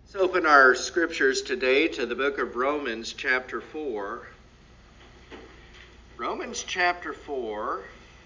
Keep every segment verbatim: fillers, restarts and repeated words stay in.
Let's open our scriptures today to the book of Romans chapter four. Romans chapter four.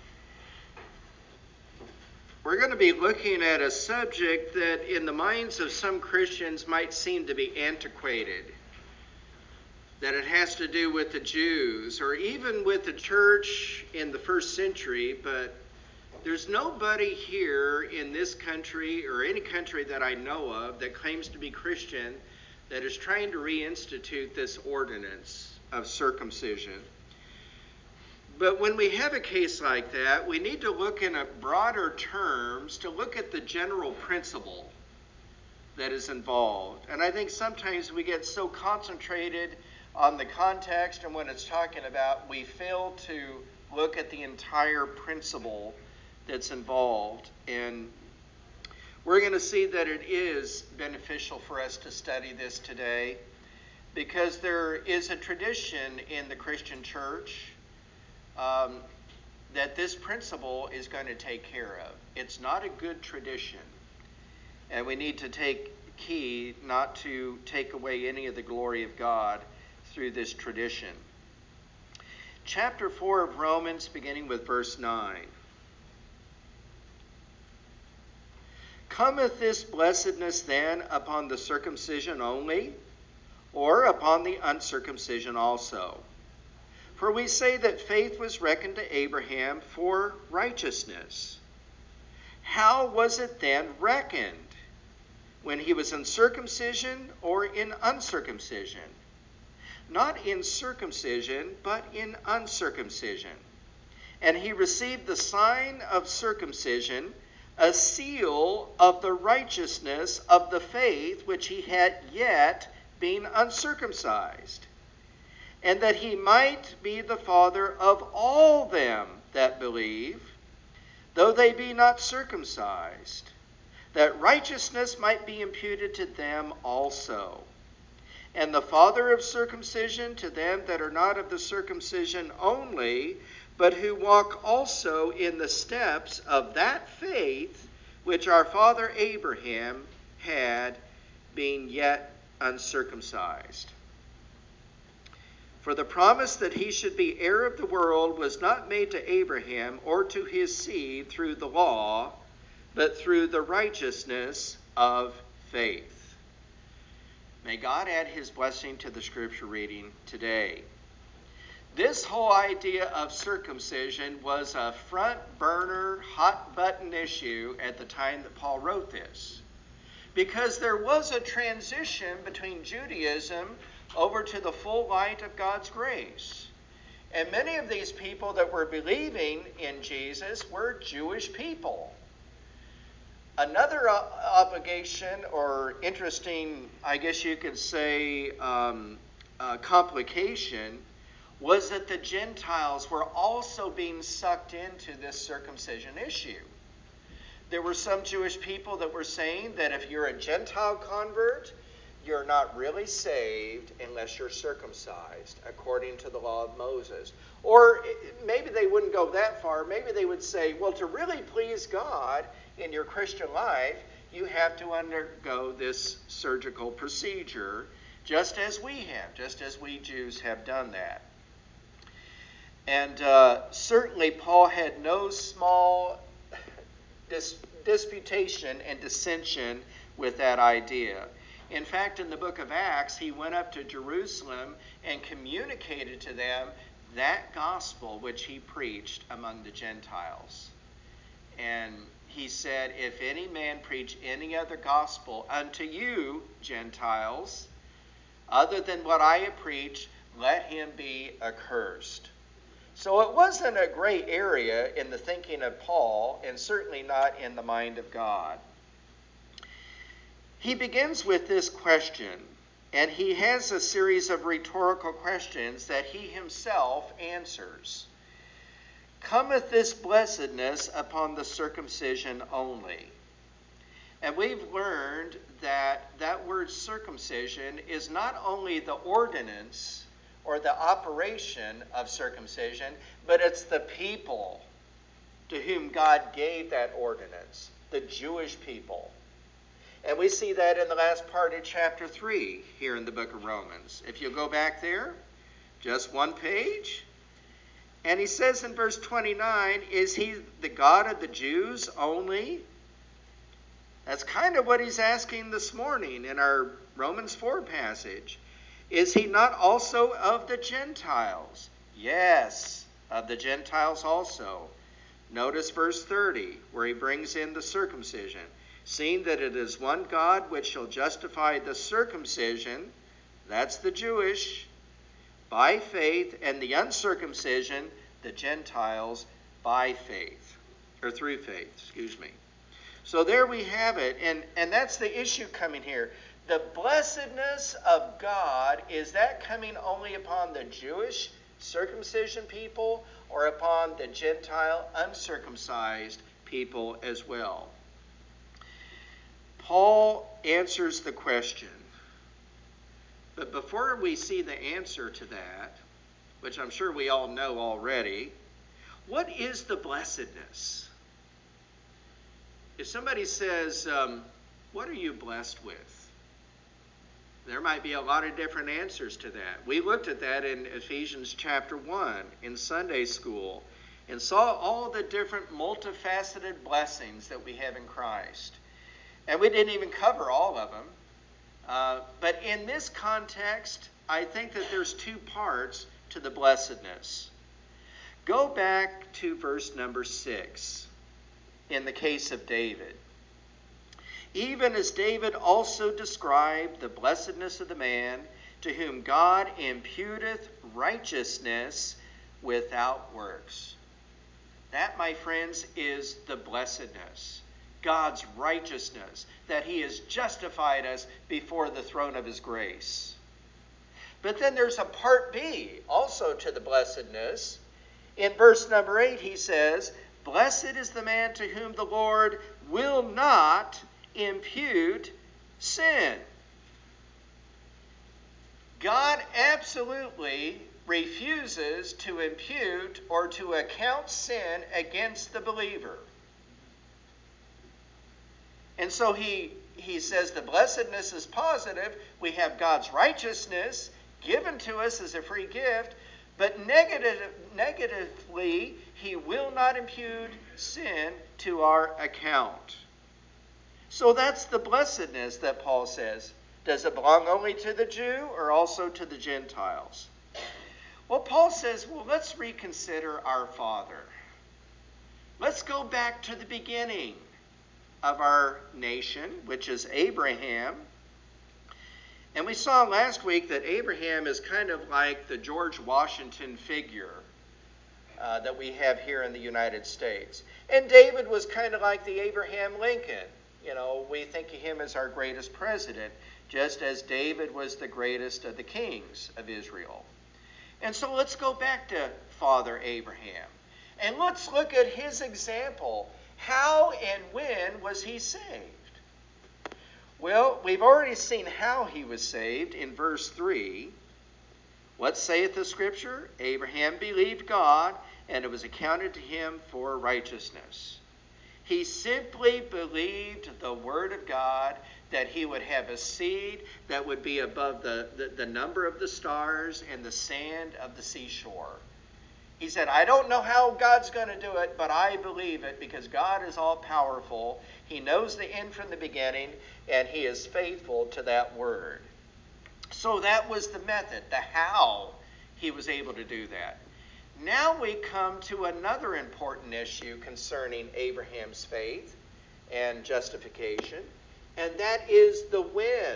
We're going to be looking at a subject that in the minds of some Christians might seem to be antiquated. That it has to do with the Jews or even with the church in the first century, but there's nobody here in this country or any country that I know of that claims to be Christian that is trying to reinstitute this ordinance of circumcision. But when we have a case like that, we need to look in a broader terms to look at the general principle that is involved. And I think sometimes we get so concentrated on the context and what it's talking about, we fail to look at the entire principle that's involved. And we're going to see that it is beneficial for us to study this today because there is a tradition in the Christian church um, that this principle is going to take care of. It's not a good tradition, and we need to take heed not to take away any of the glory of God through this tradition. Chapter four of Romans, beginning with verse nine. Cometh this blessedness then upon the circumcision only, or upon the uncircumcision also? For we say that faith was reckoned to Abraham for righteousness. How was it then reckoned? When he was in circumcision or in uncircumcision? Not in circumcision, but in uncircumcision. And he received the sign of circumcision, a seal of the righteousness of the faith which he had yet been uncircumcised, and that he might be the father of all them that believe, though they be not circumcised, that righteousness might be imputed to them also, and the father of circumcision to them that are not of the circumcision only, but who walk also in the steps of that faith which our father Abraham had, being yet uncircumcised. For the promise that he should be heir of the world was not made to Abraham or to his seed through the law, but through the righteousness of faith. May God add his blessing to the scripture reading today. This whole idea of circumcision was a front burner, hot button issue at the time that Paul wrote this. Because there was a transition between Judaism over to the full light of God's grace. And many of these people that were believing in Jesus were Jewish people. Another uh, obligation or interesting, I guess you could say, um, uh, complication was that the Gentiles were also being sucked into this circumcision issue. There were some Jewish people that were saying that if you're a Gentile convert, you're not really saved unless you're circumcised, according to the law of Moses. Or maybe they wouldn't go that far. Maybe they would say, well, to really please God in your Christian life, you have to undergo this surgical procedure, just as we have, just as we Jews have done that. And uh, certainly Paul had no small dis- disputation and dissension with that idea. In fact, in the book of Acts, he went up to Jerusalem and communicated to them that gospel which he preached among the Gentiles. And he said, if any man preach any other gospel unto you, Gentiles, other than what I have preached, let him be accursed. So it wasn't a gray area in the thinking of Paul, and certainly not in the mind of God. He begins with this question, and he has a series of rhetorical questions that he himself answers. Cometh this blessedness upon the circumcision only? And we've learned that that word circumcision is not only the ordinance or the operation of circumcision, but it's the people to whom God gave that ordinance, the Jewish people. And we see that in the last part of chapter three here in the book of Romans. If you go back there, just one page. And he says in verse twenty-nine, is he the God of the Jews only? That's kind of what he's asking this morning in our Romans four passage. Is he not also of the Gentiles? Yes, of the Gentiles also. Notice verse thirty, where he brings in the circumcision. Seeing that it is one God which shall justify the circumcision, that's the Jewish, by faith, and the uncircumcision, the Gentiles, by faith, or through faith, excuse me. So there we have it, and, and that's the issue coming here. The blessedness of God, is that coming only upon the Jewish circumcision people or upon the Gentile uncircumcised people as well? Paul answers the question. But before we see the answer to that, which I'm sure we all know already, what is the blessedness? If somebody says, um, what are you blessed with? There might be a lot of different answers to that. We looked at that in Ephesians chapter one in Sunday school and saw all the different multifaceted blessings that we have in Christ. And we didn't even cover all of them. Uh, but in this context, I think that there's two parts to the blessedness. Go back to verse number six in the case of David. Even as David also described the blessedness of the man to whom God imputeth righteousness without works. That, my friends, is the blessedness. God's righteousness, that he has justified us before the throne of his grace. But then there's a part B also to the blessedness. In verse number eight he says, blessed is the man to whom the Lord will not impute sin. God absolutely refuses to impute or to account sin against the believer. And so he, he says the blessedness is positive. We have God's righteousness given to us as a free gift. But negative, negatively, he will not impute sin to our account. So that's the blessedness that Paul says. Does it belong only to the Jew or also to the Gentiles? Well, Paul says, well, let's reconsider our father. Let's go back to the beginning of our nation, which is Abraham. And we saw last week that Abraham is kind of like the George Washington figure uh, that we have here in the United States. And David was kind of like the Abraham Lincoln. You know, we think of him as our greatest president, just as David was the greatest of the kings of Israel. And so let's go back to Father Abraham. And let's look at his example. How and when was he saved? Well, we've already seen how he was saved in verse three. What saith the scripture? Abraham believed God, and it was accounted to him for righteousness. He simply believed the word of God, that he would have a seed that would be above the, the, the number of the stars and the sand of the seashore. He said, I don't know how God's going to do it, but I believe it because God is all powerful. He knows the end from the beginning, and he is faithful to that word. So that was the method, the how he was able to do that. Now we come to another important issue concerning Abraham's faith and justification, and that is the when.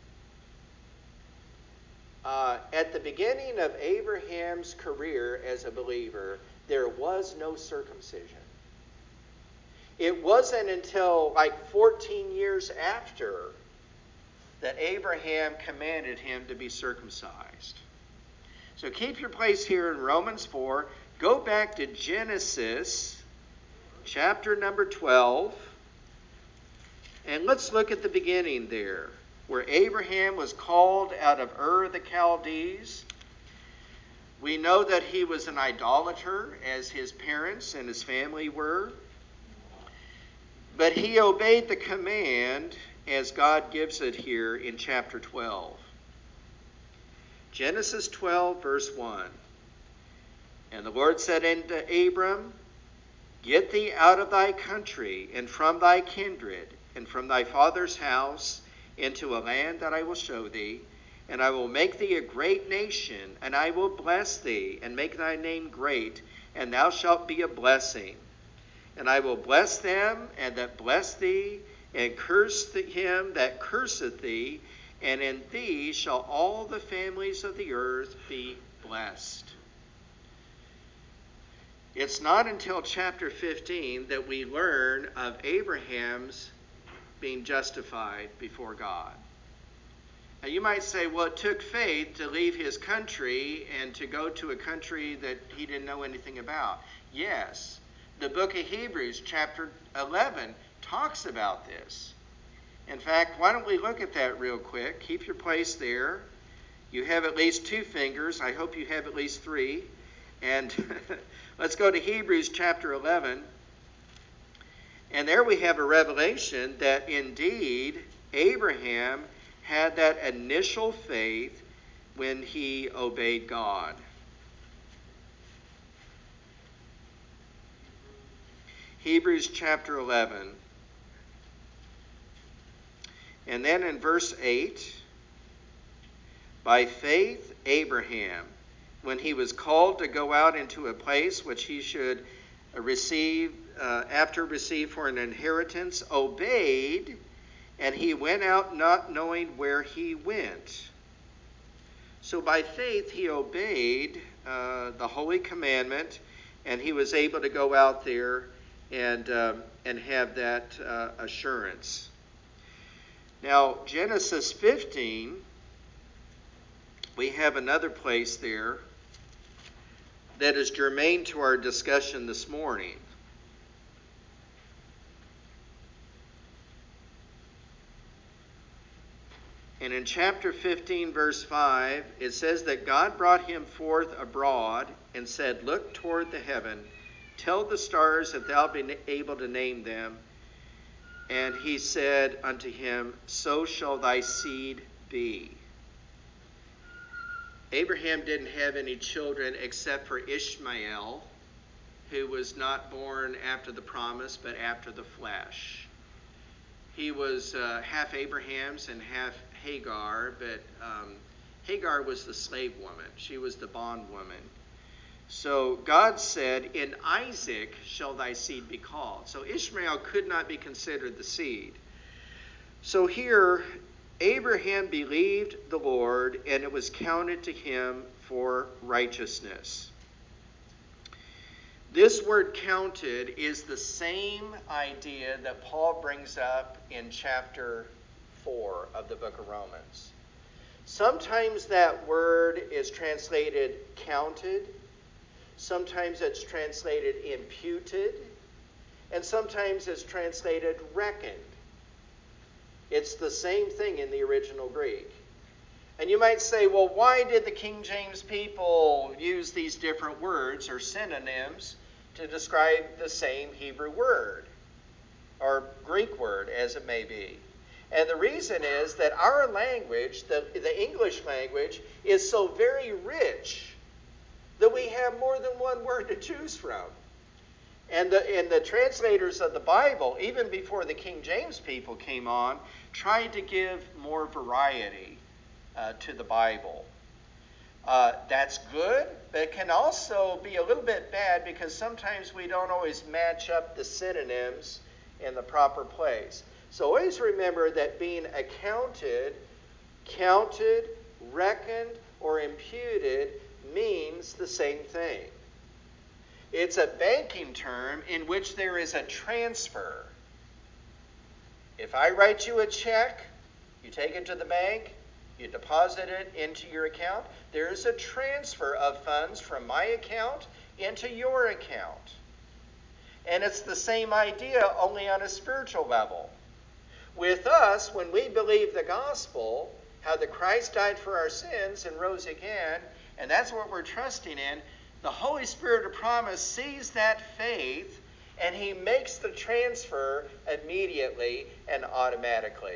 Uh, at the beginning of Abraham's career as a believer, there was no circumcision. It wasn't until like fourteen years after that Abraham commanded him to be circumcised. So keep your place here in Romans four. Go back to Genesis chapter number twelve. And let's look at the beginning there, where Abraham was called out of Ur of the Chaldees. We know that he was an idolater, as his parents and his family were. But he obeyed the command as God gives it here in chapter twelve. Genesis twelve, verse one. And the Lord said unto Abram, Get thee out of thy country, and from thy kindred, and from thy father's house, into a land that I will show thee, and I will make thee a great nation, and I will bless thee, and make thy name great, and thou shalt be a blessing. And I will bless them and that bless thee, and curse him that curseth thee, and in thee shall all the families of the earth be blessed. It's not until chapter fifteen that we learn of Abraham's being justified before God. Now you might say, well, it took faith to leave his country and to go to a country that he didn't know anything about. Yes, the book of Hebrews, chapter eleven, talks about this. In fact, why don't we look at that real quick? Keep your place there. You have at least two fingers. I hope you have at least three. And let's go to Hebrews chapter eleven. And there we have a revelation that indeed Abraham had that initial faith when he obeyed God. Hebrews chapter eleven. And then in verse eight, by faith Abraham, when he was called to go out into a place which he should receive, uh, after receive for an inheritance, obeyed, and he went out not knowing where he went. So by faith he obeyed uh, the holy commandment, and he was able to go out there and uh, and have that uh, assurance. Now, Genesis fifteen, we have another place there that is germane to our discussion this morning. And in chapter fifteen, verse five, it says that God brought him forth abroad and said, Look toward the heaven, tell the stars if thou be able to name them. And he said unto him, So shall thy seed be. Abraham didn't have any children except for Ishmael, who was not born after the promise, but after the flesh. He was uh, half Abraham's and half Hagar, but um, Hagar was the slave woman. She was the bondwoman. So God said, In Isaac shall thy seed be called. So Ishmael could not be considered the seed. So here, Abraham believed the Lord, and it was counted to him for righteousness. This word counted is the same idea that Paul brings up in chapter four of the book of Romans. Sometimes that word is translated counted. Sometimes it's translated imputed, and sometimes it's translated reckoned. It's the same thing in the original Greek. And you might say, well, why did the King James people use these different words or synonyms to describe the same Hebrew word or Greek word, as it may be? And the reason is that our language, the, the English language, is so very rich that we have more than one word to choose from. And the, and the translators of the Bible, even before the King James people came on, tried to give more variety uh, to the Bible. Uh, that's good, but it can also be a little bit bad because sometimes we don't always match up the synonyms in the proper place. So always remember that being accounted, counted, reckoned, or imputed means the same thing. It's a banking term in which there is a transfer. If I write you a check, you take it to the bank, you deposit it into your account, there is a transfer of funds from my account into your account. And it's the same idea, only on a spiritual level. With us, when we believe the gospel, how that Christ died for our sins and rose again, and that's what we're trusting in, the Holy Spirit of promise sees that faith, and he makes the transfer immediately and automatically.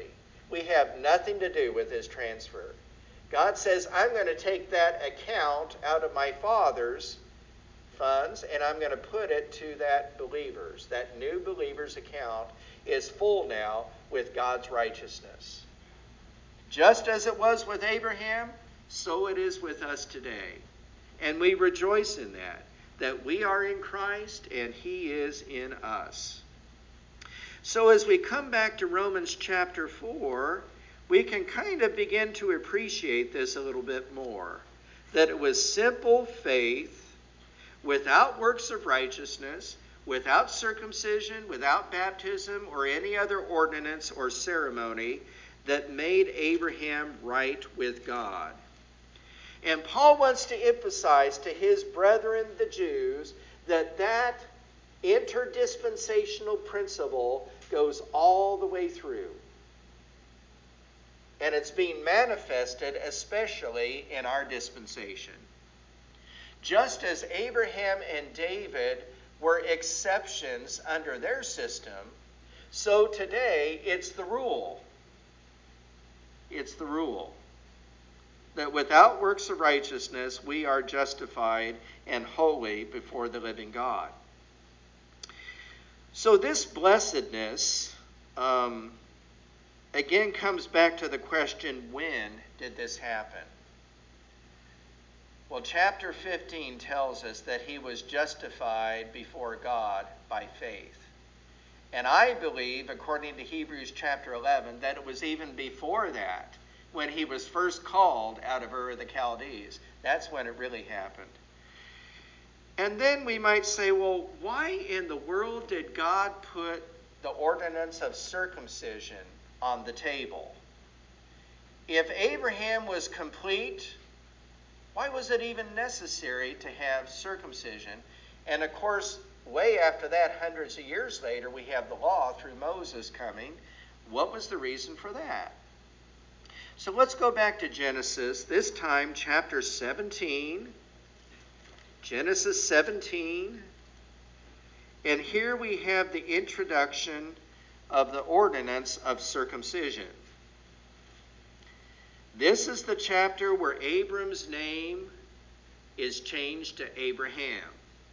we have nothing to do with this transfer. God says, I'm going to take that account out of my Father's funds, and I'm going to put it to that believer's. That new believer's account is full now with God's righteousness. Just as it was with Abraham, so it is with us today. And we rejoice in that, that we are in Christ and he is in us. So as we come back to Romans chapter four, we can kind of begin to appreciate this a little bit more. That it was simple faith, without works of righteousness, without circumcision, without baptism, or any other ordinance or ceremony, that made Abraham right with God. And Paul wants to emphasize to his brethren, the Jews, that that interdispensational principle goes all the way through. And it's being manifested especially in our dispensation. Just as Abraham and David were exceptions under their system, so today it's the rule. It's the rule that without works of righteousness we are justified and holy before the living God. So this blessedness um, again comes back to the question, when did this happen? Well, chapter fifteen tells us that he was justified before God by faith. And I believe, according to Hebrews chapter eleven, that it was even before that, when he was first called out of Ur of the Chaldees. That's when it really happened. And then we might say, well, why in the world did God put the ordinance of circumcision on the table? If Abraham was complete, why was it even necessary to have circumcision? And of course, way after that, hundreds of years later, we have the law through Moses coming. What was the reason for that? So let's go back to Genesis, this time chapter seventeen. Genesis seventeen. And here we have the introduction of the ordinance of circumcision. This is the chapter where Abram's name is changed to Abraham.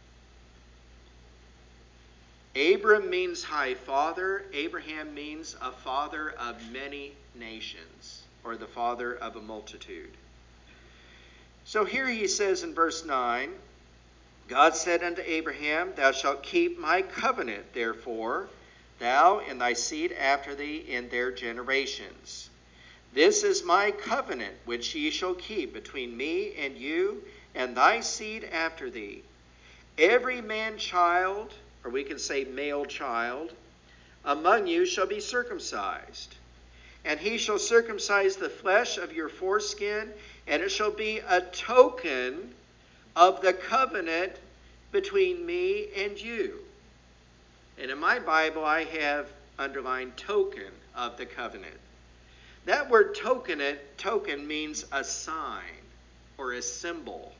Abram means high father. Abraham means a father of many nations, or the father of a multitude. So here he says in verse nine, God said unto Abraham, Thou shalt keep my covenant, therefore, thou and thy seed after thee in their generations. This is my covenant which ye shall keep between me and you and thy seed after thee. Every man child, or we can say male child, among you shall be circumcised. And he shall circumcise the flesh of your foreskin, and it shall be a token of the covenant between me and you. And in my Bible, I have underlined token of the covenant. That word token, token means a sign or a symbol.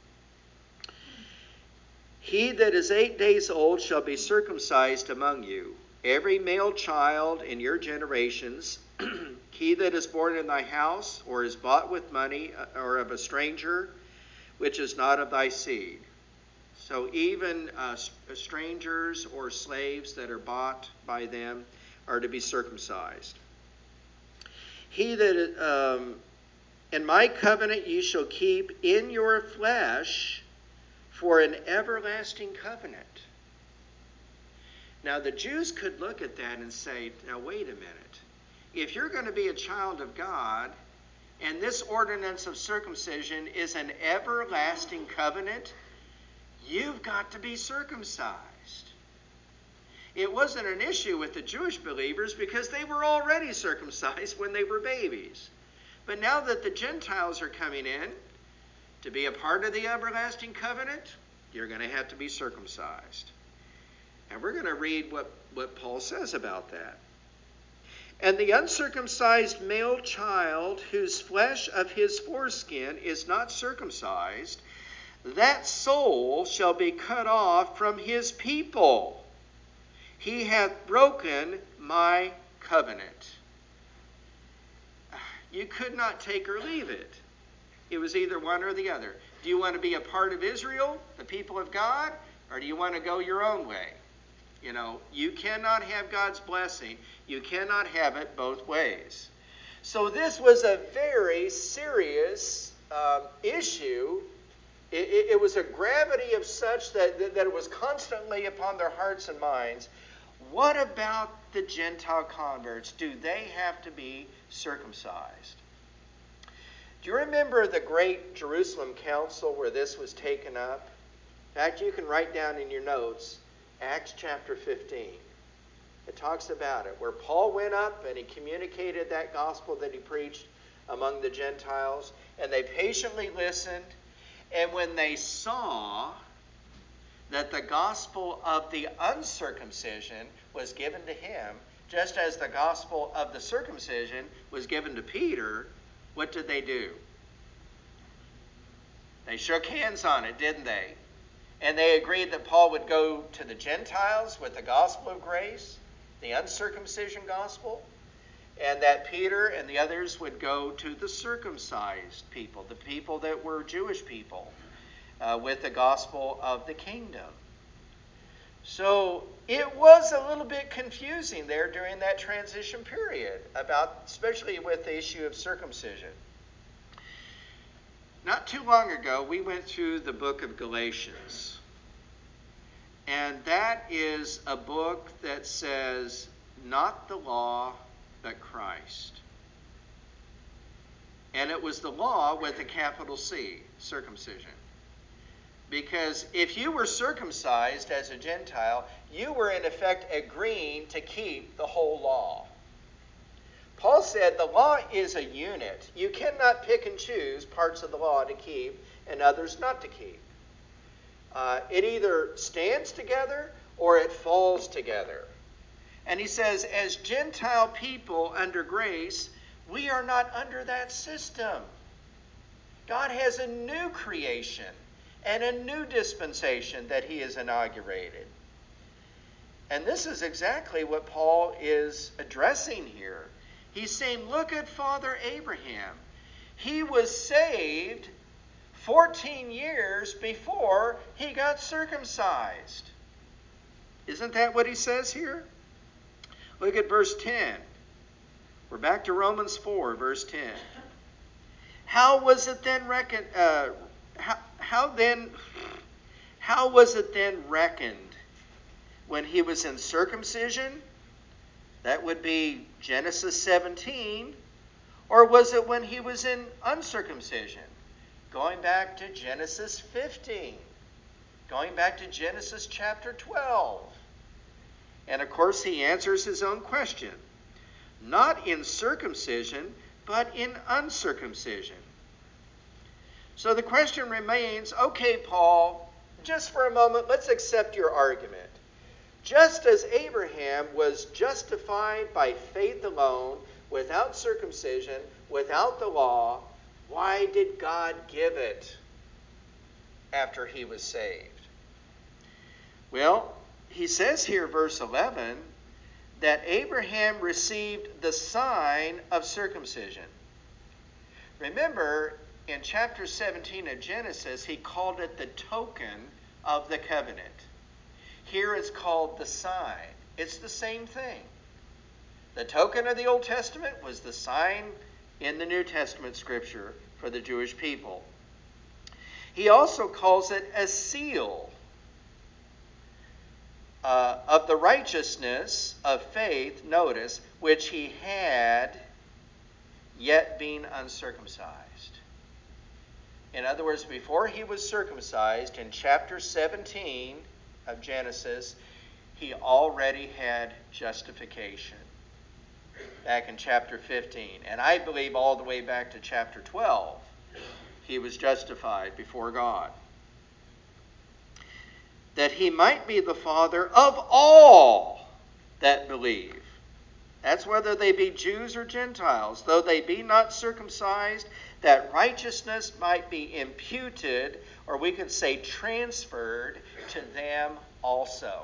He that is eight days old shall be circumcised among you, every male child in your generations. He that is born in thy house, or is bought with money, or of a stranger, which is not of thy seed. So even uh, strangers or slaves that are bought by them are to be circumcised. He that, um, and my covenant ye shall keep in your flesh for an everlasting covenant. Now the Jews could look at that and say, now wait a minute. If you're going to be a child of God, and this ordinance of circumcision is an everlasting covenant, you've got to be circumcised. It wasn't an issue with the Jewish believers because they were already circumcised when they were babies. But now that the Gentiles are coming in to be a part of the everlasting covenant, you're going to have to be circumcised. And we're going to read what, what Paul says about that. And the uncircumcised male child, whose flesh of his foreskin is not circumcised, that soul shall be cut off from his people. He hath broken my covenant. You could not take or leave it. It was either one or the other. Do you want to be a part of Israel, the people of God, or do you want to go your own way? You know, you cannot have God's blessing. You cannot have it both ways. So this was a very serious um, issue. It, it, it was a gravity of such that, that, that it was constantly upon their hearts and minds. What about the Gentile converts? Do they have to be circumcised? Do you remember the great Jerusalem Council where this was taken up? In fact, you can write down in your notes Acts chapter fifteen. It talks about it, where Paul went up and he communicated that gospel that he preached among the Gentiles, and they patiently listened, and when they saw that the gospel of the uncircumcision was given to him, just as the gospel of the circumcision was given to Peter, what did they do? They shook hands on it, didn't they? And they agreed that Paul would go to the Gentiles with the gospel of grace, the uncircumcision gospel, and that Peter and the others would go to the circumcised people, the people that were Jewish people, uh, with the gospel of the kingdom. So it was a little bit confusing there during that transition period, about, especially with the issue of circumcision. Not too long ago, we went through the book of Galatians. And that is a book that says, not the law, but Christ. And it was the law with a capital C, circumcision. Because if you were circumcised as a Gentile, you were in effect agreeing to keep the whole law. Paul said the law is a unit. You cannot pick and choose parts of the law to keep and others not to keep. Uh, it either stands together or it falls together. And he says, as Gentile people under grace, we are not under that system. God has a new creation and a new dispensation that he has inaugurated. And this is exactly what Paul is addressing here. He's saying, look at Father Abraham. He was saved fourteen years before he got circumcised. Isn't that what he says here? Look at verse ten. We're back to Romans four, verse ten. How was it then reckoned? Uh, how, how then? How was it then reckoned when he was in circumcision? That would be Genesis seventeen. Or was it when he was in uncircumcision? Going back to Genesis fifteen. Going back to Genesis chapter twelve. And of course he answers his own question. Not in circumcision, but in uncircumcision. So the question remains, okay, Paul, just for a moment, let's accept your argument. Just as Abraham was justified by faith alone, without circumcision, without the law, why did God give it after he was saved? Well, he says here, verse eleven, that Abraham received the sign of circumcision. Remember, in chapter seventeen of Genesis, he called it the token of the covenant. Here it's called the sign. It's the same thing. The token of the Old Testament was the sign in the New Testament scripture for the Jewish people. He also calls it a seal uh, of the righteousness of faith, notice, which he had yet being uncircumcised. In other words, before he was circumcised, in chapter seventeen of Genesis, he already had justification. Back in chapter fifteen. And I believe all the way back to chapter twelve, he was justified before God. That he might be the father of all that believe. That's whether they be Jews or Gentiles. Though they be not circumcised, that righteousness might be imputed, or we could say transferred, to them also.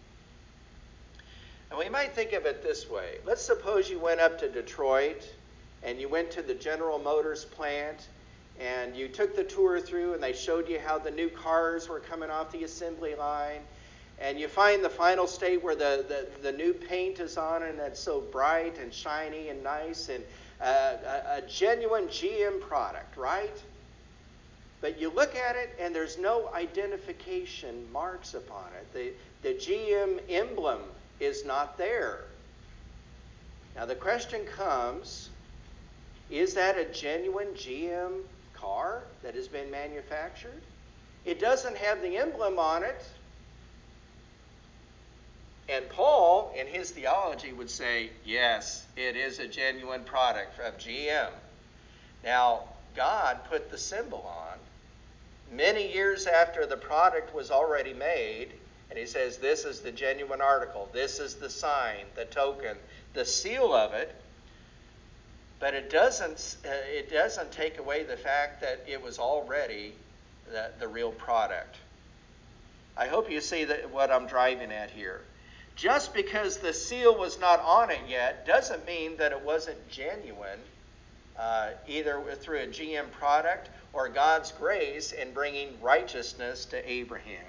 And we might think of it this way. Let's suppose you went up to Detroit and you went to the General Motors plant, and you took the tour through, and they showed you how the new cars were coming off the assembly line, and you find the final state where the, the, the new paint is on, and it's so bright and shiny and nice, and uh, a, a genuine G M product, right? But you look at it, and there's no identification marks upon it. The, the G M emblem is not there. Now the question comes, is that a genuine G M car that has been manufactured? It doesn't have the emblem on it. And Paul, in his theology, would say, yes, it is a genuine product of G M. Now, God put the symbol on many years after the product was already made, and he says, this is the genuine article, this is the sign, the token, the seal of it. But it doesn't, uh, it doesn't take away the fact that it was already the, the real product. I hope you see that what I'm driving at here. Just because the seal was not on it yet doesn't mean that it wasn't genuine, uh, either through a G M product or God's grace in bringing righteousness to Abraham.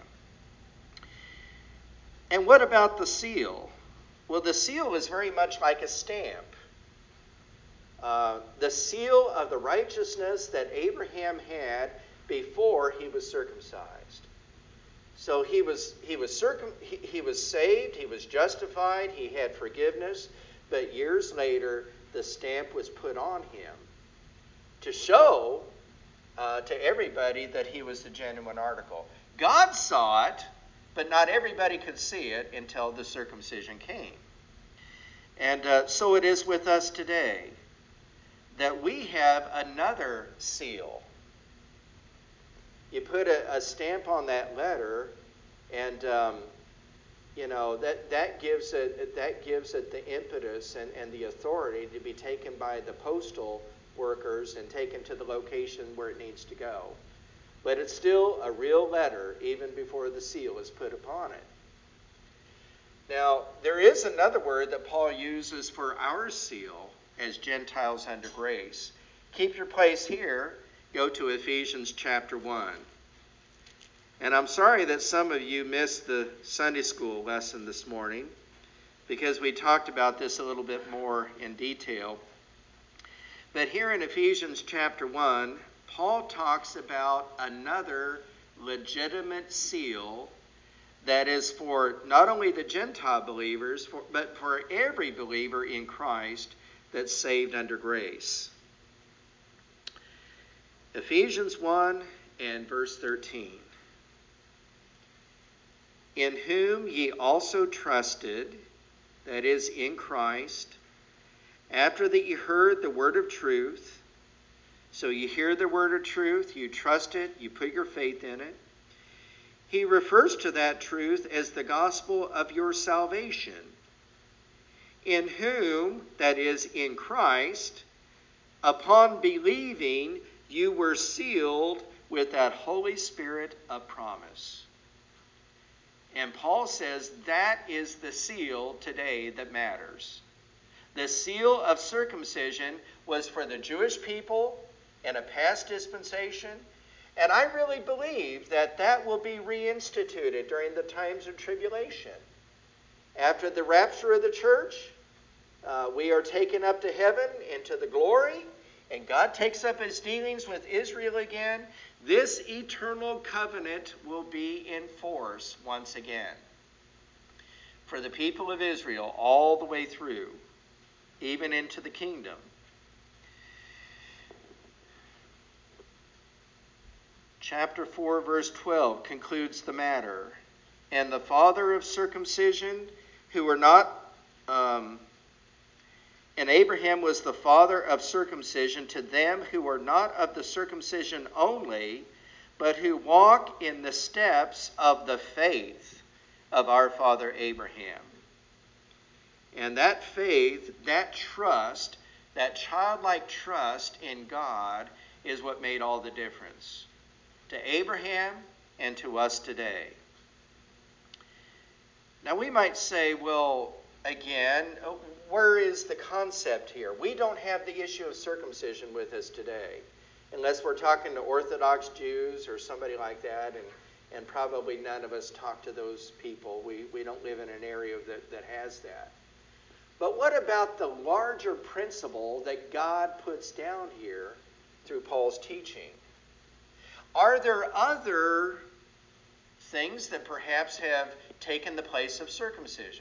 And what about the seal? Well, the seal is very much like a stamp. Uh, the seal of the righteousness that Abraham had before he was circumcised. So he was he was circum he, he was saved, he was justified, he had forgiveness, but years later the stamp was put on him to show uh, to everybody that he was the genuine article. God saw it, but not everybody could see it until the circumcision came. And uh, so it is with us today, that we have another seal. You put a, a stamp on that letter, and um, you know that that gives it that gives it the impetus and, and the authority to be taken by the postal workers and taken to the location where it needs to go. But it's still a real letter even before the seal is put upon it. Now, there is another word that Paul uses for our seal as Gentiles under grace. Keep your place here. Go to Ephesians chapter one. And I'm sorry that some of you missed the Sunday school lesson this morning, because we talked about this a little bit more in detail. But here in Ephesians chapter one, Paul talks about another legitimate seal that is for not only the Gentile believers, for, but for every believer in Christ that's saved under grace. Ephesians one and verse thirteen. In whom ye also trusted, that is, in Christ, after that ye heard the word of truth. So you hear the word of truth, you trust it, you put your faith in it. He refers to that truth as the gospel of your salvation, in whom, that is, in Christ, upon believing, you were sealed with that Holy Spirit of promise. And Paul says that is the seal today that matters. The seal of circumcision was for the Jewish people in a past dispensation, and I really believe that that will be reinstituted during the times of tribulation. After the rapture of the church, uh, we are taken up to heaven into the glory, and God takes up his dealings with Israel again. This eternal covenant will be in force once again for the people of Israel all the way through, even into the kingdom. Chapter four, verse twelve concludes the matter. And the father of circumcision, who were not, um, and Abraham was the father of circumcision to them who were not of the circumcision only, but who walk in the steps of the faith of our father Abraham. And that faith, that trust, that childlike trust in God is what made all the difference to Abraham and to us today. Now we might say, well, again, where is the concept here? We don't have the issue of circumcision with us today, unless we're talking to Orthodox Jews or somebody like that, and, and probably none of us talk to those people. We, we don't live in an area that, that has that. But what about the larger principle that God puts down here through Paul's teaching? Are there other things that perhaps have taken the place of circumcision?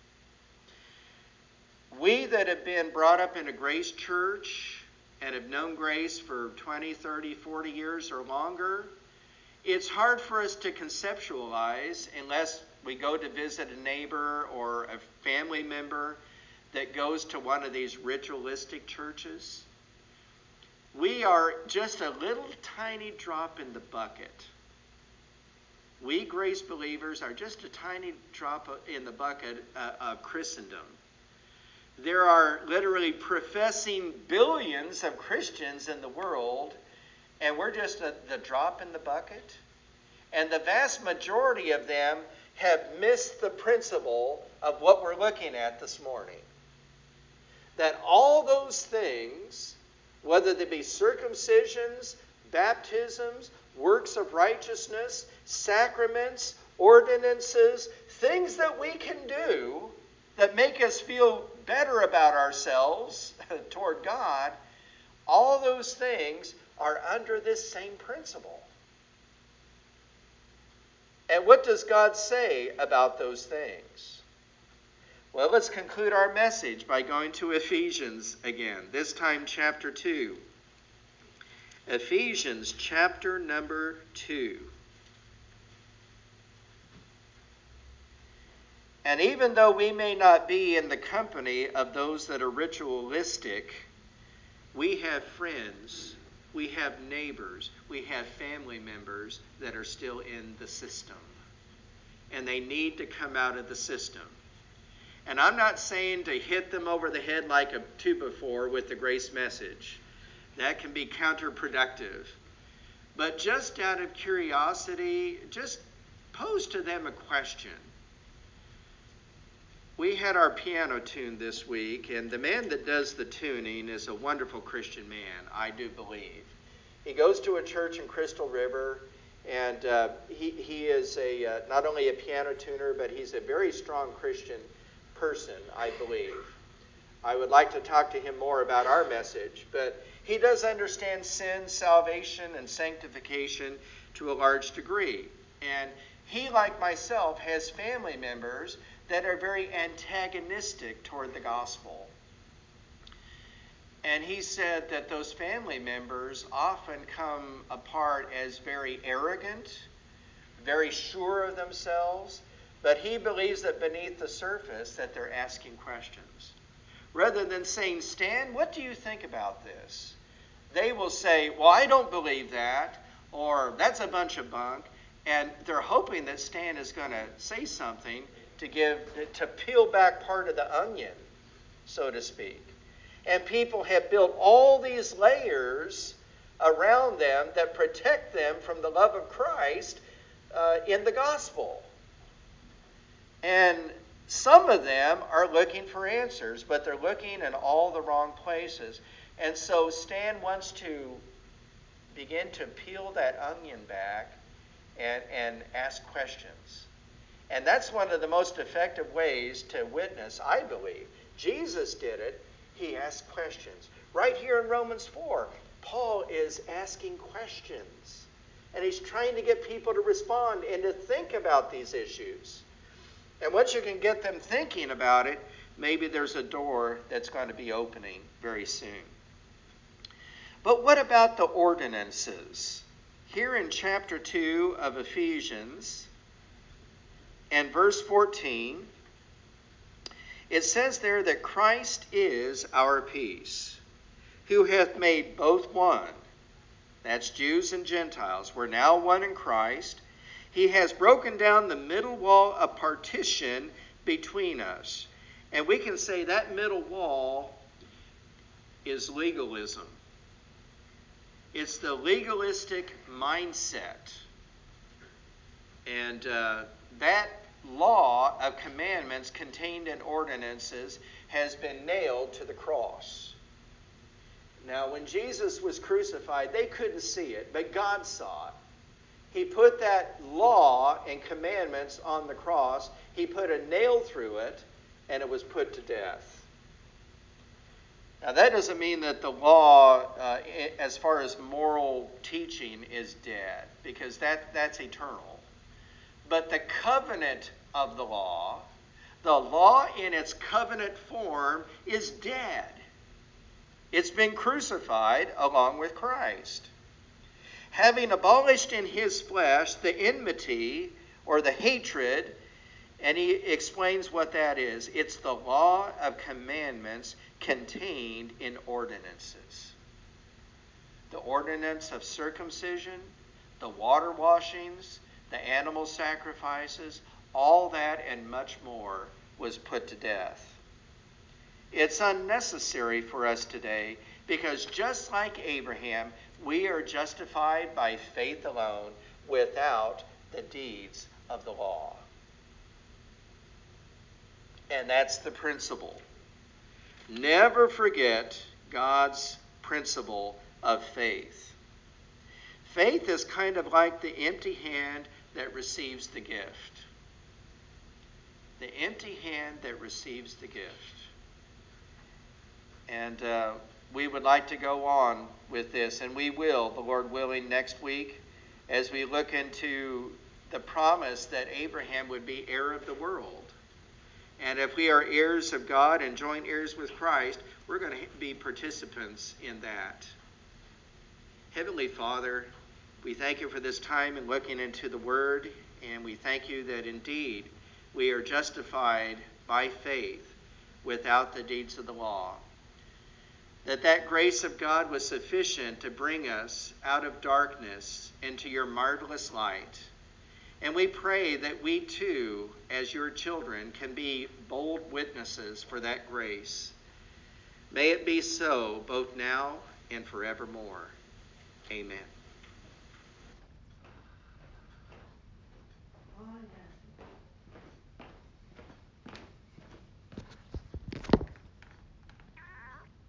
We that have been brought up in a grace church and have known grace for twenty, thirty, forty years or longer, it's hard for us to conceptualize unless we go to visit a neighbor or a family member that goes to one of these ritualistic churches. We are just a little tiny drop in the bucket. We grace believers are just a tiny drop in the bucket uh, of Christendom. There are literally professing billions of Christians in the world, and we're just a, the drop in the bucket. And the vast majority of them have missed the principle of what we're looking at this morning. That all those things, whether they be circumcisions, baptisms, works of righteousness, sacraments, ordinances, things that we can do that make us feel better about ourselves toward God, all those things are under this same principle. And what does God say about those things? Well, let's conclude our message by going to Ephesians again, this time chapter two. Ephesians chapter number two. And even though we may not be in the company of those that are ritualistic, we have friends, we have neighbors, we have family members that are still in the system. And they need to come out of the system. And I'm not saying to hit them over the head like a two before with the grace message. That can be counterproductive. But just out of curiosity, just pose to them a question. We had our piano tuned this week, and the man that does the tuning is a wonderful Christian man, I do believe. He goes to a church in Crystal River, and uh, he, he is a uh, not only a piano tuner, but he's a very strong Christian person, I believe. I would like to talk to him more about our message, but he does understand sin, salvation, and sanctification to a large degree. And he, like myself, has family members that are very antagonistic toward the gospel. And he said that those family members often come apart as very arrogant, very sure of themselves, but he believes that beneath the surface that they're asking questions. Rather than saying, Stan, what do you think about this? They will say, well, I don't believe that, or that's a bunch of bunk, and they're hoping that Stan is going to say something to give, to peel back part of the onion, so to speak. And people have built all these layers around them that protect them from the love of Christ uh, in the gospel. And some of them are looking for answers, but they're looking in all the wrong places. And so Stan wants to begin to peel that onion back and, and ask questions. And that's one of the most effective ways to witness, I believe. Jesus did it. He asked questions. Right here in Romans four, Paul is asking questions. And he's trying to get people to respond and to think about these issues. And once you can get them thinking about it, maybe there's a door that's going to be opening very soon. But what about the ordinances? Here in chapter two of Ephesians, and verse fourteen, it says there that Christ is our peace, who hath made both one. That's Jews and Gentiles. We're now one in Christ. He has broken down the middle wall of partition between us. And we can say that middle wall is legalism. It's the legalistic mindset. And uh, that law of commandments contained in ordinances has been nailed to the cross. Now, when Jesus was crucified, they couldn't see it, but God saw it. He put that law and commandments on the cross. He put a nail through it, and it was put to death. Now, that doesn't mean that the law, uh, as far as moral teaching, is dead, because that, that's eternal. But the covenant of the law, the law in its covenant form, is dead. It's been crucified along with Christ. Having abolished in his flesh the enmity or the hatred, and he explains what that is. It's the law of commandments contained in ordinances. The ordinance of circumcision, the water washings, the animal sacrifices, all that and much more was put to death. It's unnecessary for us today because just like Abraham, we are justified by faith alone without the deeds of the law. And that's the principle. Never forget God's principle of faith. Faith is kind of like the empty hand that receives the gift. The empty hand that receives the gift. And uh, we would like to go on with this, and we will, the Lord willing, next week, as we look into the promise that Abraham would be heir of the world. And if we are heirs of God and joint heirs with Christ, we're going to be participants in that. Heavenly Father, we thank you for this time in looking into the Word, and we thank you that indeed we are justified by faith without the deeds of the law. That that grace of God was sufficient to bring us out of darkness into your marvelous light. And we pray that we too, as your children, can be bold witnesses for that grace. May it be so both now and forevermore. Amen.